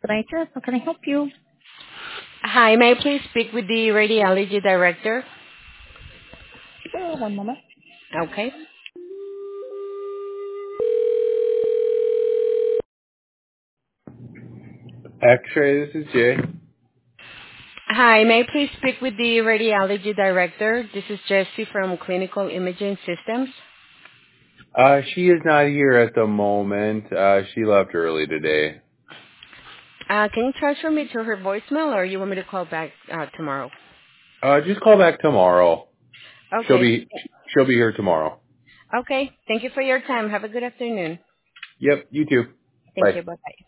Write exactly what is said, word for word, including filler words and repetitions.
Tonight's how can I help you? Hi, may I please speak with the radiology director? Sure, one moment. Okay. X-ray, this is Jay. Hi, may I please speak with the radiology director? This is Jessie from Clinical Imaging Systems. Uh, she is not here at the moment. Uh, she left early today. Uh, can you transfer me to her voicemail, or you want me to call back uh, tomorrow? Uh, just call back tomorrow. She'll Okay. be, she'll be here tomorrow. Okay. Thank you for your time. Have a good afternoon. Yep, you too. Thank Bye. you. Bye-bye.